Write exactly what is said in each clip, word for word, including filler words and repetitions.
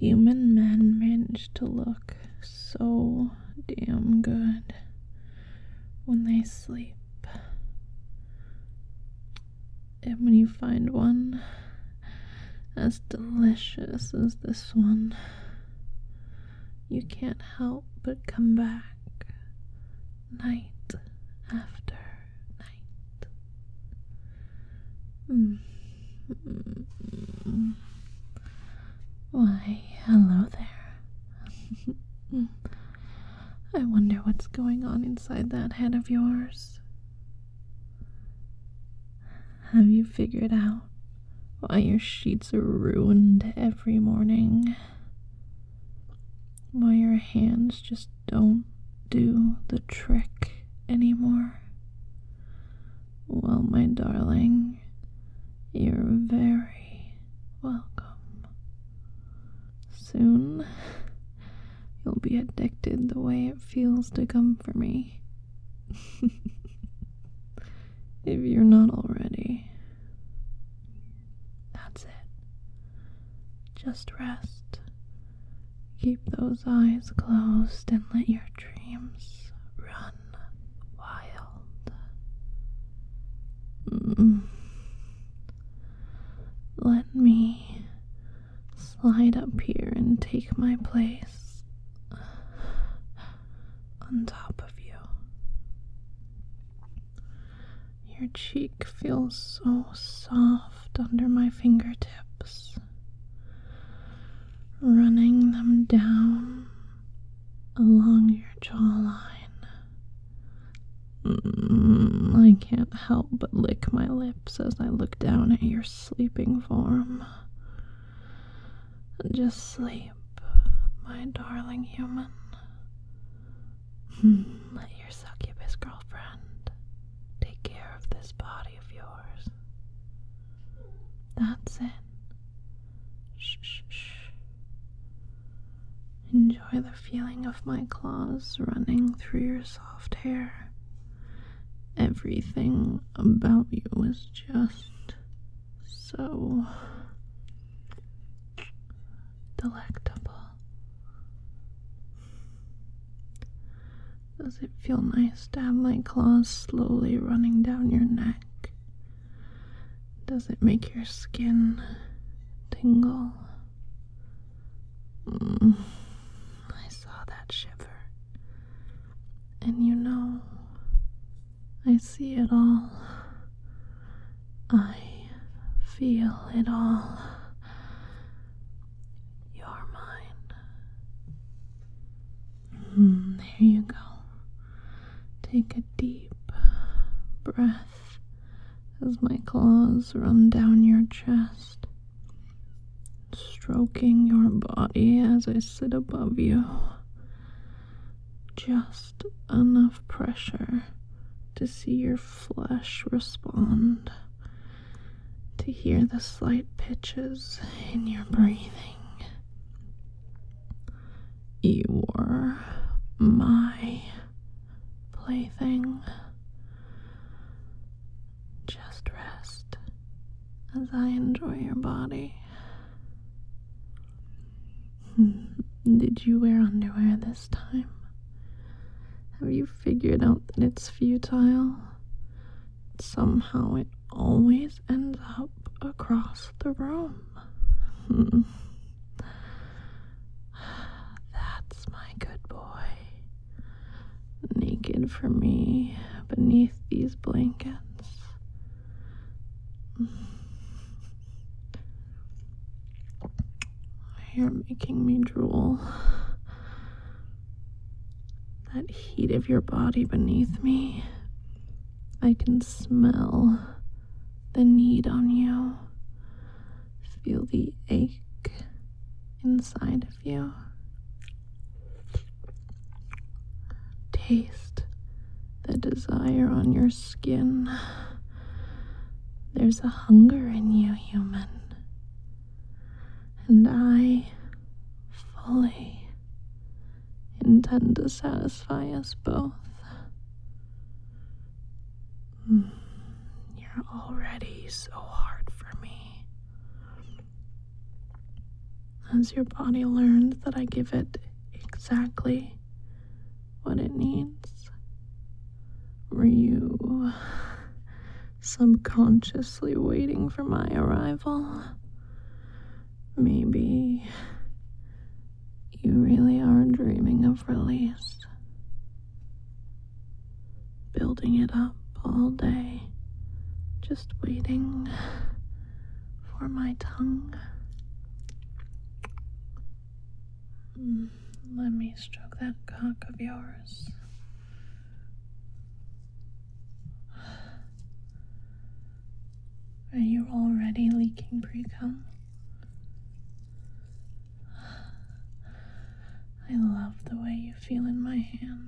human men manage to look so damn good when they sleep. And when you find one as delicious as this one, you can't help but come back night after night. Mm. Mm. Why, hello there. I wonder what's going on inside that head of yours. Have you figured out why your sheets are ruined every morning? Why your hands just don't do the trick anymore? Well, my darling, you're very welcome. Soon, you'll be addicted the way it feels to come for me. If you're not already. That's it. Just rest. Keep those eyes closed and let your dreams run wild. Mm. Let me slide up here and take my place on top of you. Your cheek feels so soft under my fingertips, running them down along your jawline. Mm, I can't help but lick my lips as I look down at your sleeping form. Just sleep, my darling human. Let your succubus girlfriend take care of this body of yours. That's it. Shh, shh, shh. Enjoy the feeling of my claws running through your soft hair. Everything about you is just so delectable. Does it feel nice to have my claws slowly running down your neck? Does it make your skin tingle? Mm, I saw that shiver. And you know, I see it all. I feel it all. You're mine. Mm, there you go. Take a deep breath as my claws run down your chest, stroking your body as I sit above you. Just enough pressure to see your flesh respond, to hear the slight pitches in your breathing. You're my plaything. Just rest as I enjoy your body. Did you wear underwear this time? Have you figured out that it's futile? Somehow it always ends up across the room. Hmm. That's my good boy. Naked for me beneath these blankets. You're making me drool. That heat of your body beneath me. I can smell the need on you. Feel the ache inside of you. Taste the desire on your skin. There's a hunger in you, human. And I fully intend to satisfy us both. Mm, you're already so hard for me. Has your body learned that I give it exactly what it needs? Were you subconsciously waiting for my arrival? Maybe you really are dreaming of release, building it up all day, just waiting for my tongue. Mm, let me stroke that cock of yours. Are you already leaking pre-cum? I love the way you feel in my hand.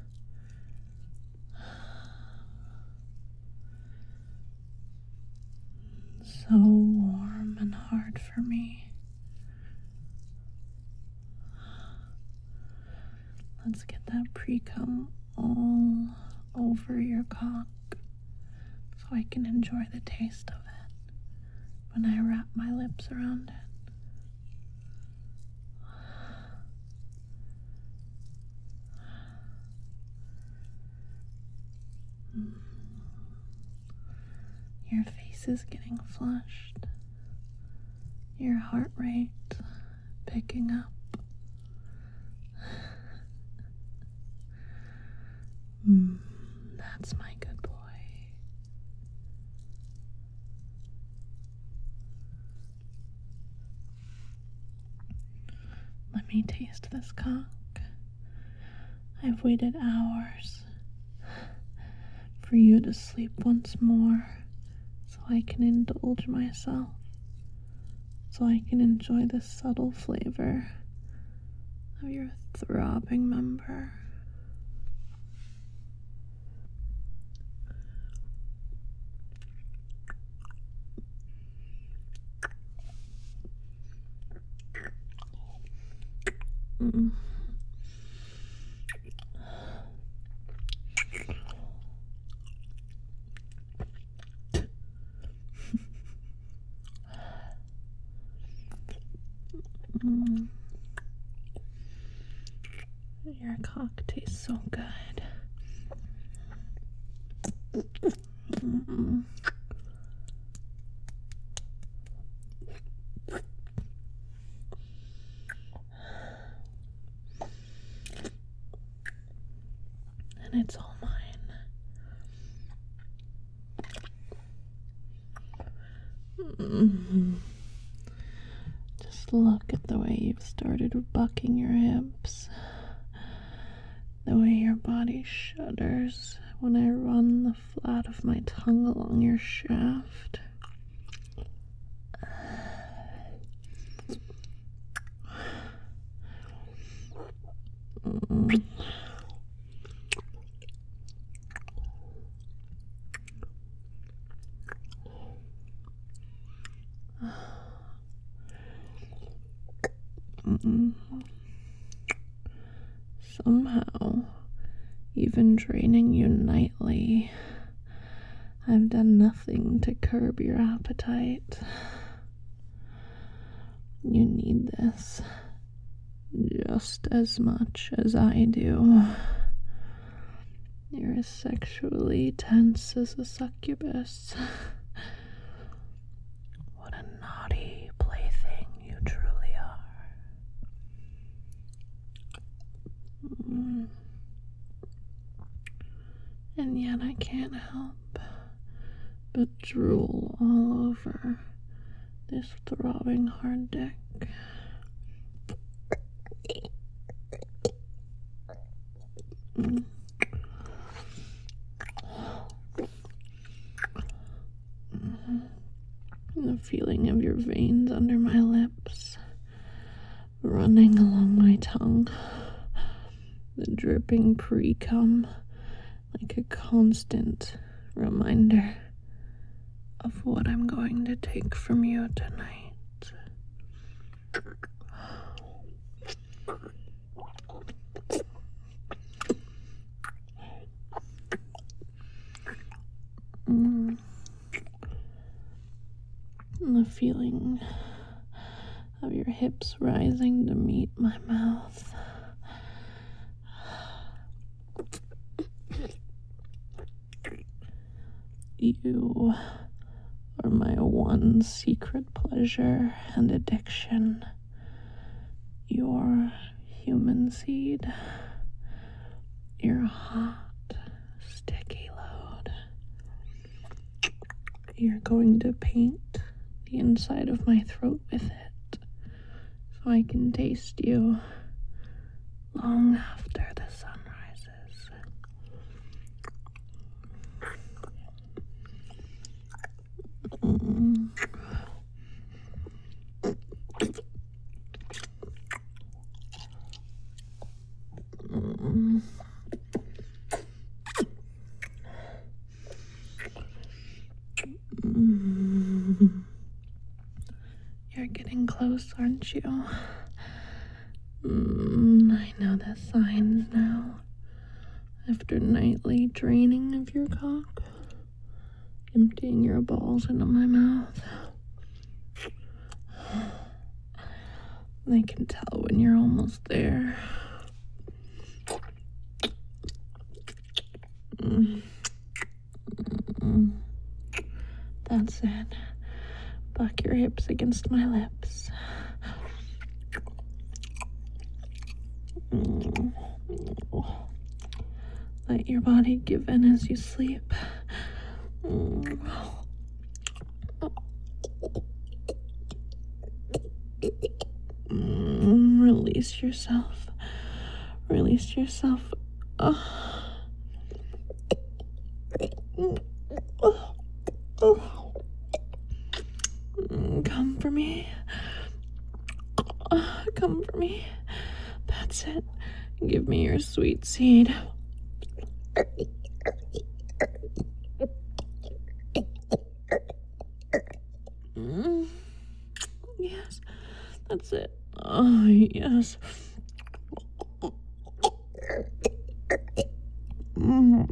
So warm and hard for me. Let's get that pre-cum all over your cock so I can enjoy the taste of it when I wrap my lips around it. Your face is getting flushed. Your heart rate picking up. Mm, that's my good boy. Let me taste this cock. I've waited hours for you to sleep once more so I can indulge myself, so I can enjoy the subtle flavor of your throbbing member. Mm. Mm. Your cock tastes so good. Mm. And it's all mine. Mm-hmm. Just look at the way you've started bucking your hips, the way your body shudders when I run the flat of my tongue along your shaft. Mm. Mm. Somehow, even draining you nightly, I've done nothing to curb your appetite. You need this just as much as I do. You're as sexually tense as a succubus. What a naughty plaything you truly are. Mm. And yet I can't help but drool all over this throbbing hard dick. Mm. Mm-hmm. The feeling of your veins under my lips, running along my tongue, the dripping pre-cum like a constant reminder of what I'm going to take from you tonight. Mm. The feeling of your your hips rising to meet my mouth. You are my one secret pleasure and addiction. Your human seed. Your hot, sticky load. You're going to paint the inside of my throat with it so I can taste you long after the sun rises. Mm. Mm. Mm. You're getting close, aren't you? Mm, I know the signs now. After nightly draining of your cock, emptying your balls into my mouth. I can tell when you're almost there. Mm. Mm. That's it. Buck your hips against my lips. Mm. Let your body give in as you sleep. Mm. Mm. Release yourself. Release yourself. Oh. Oh. Oh. Come for me. Oh, come for me. That's it. Give me your sweet seed. Mm. Yes, that's it. Oh, yes. Mm.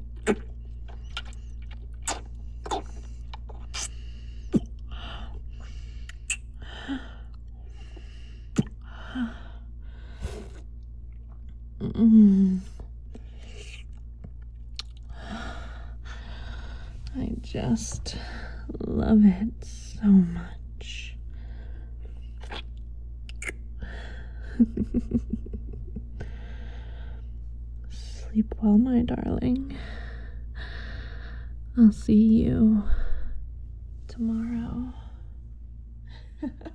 Mm. I just love it so much. Sleep well, my darling. I'll see you tomorrow.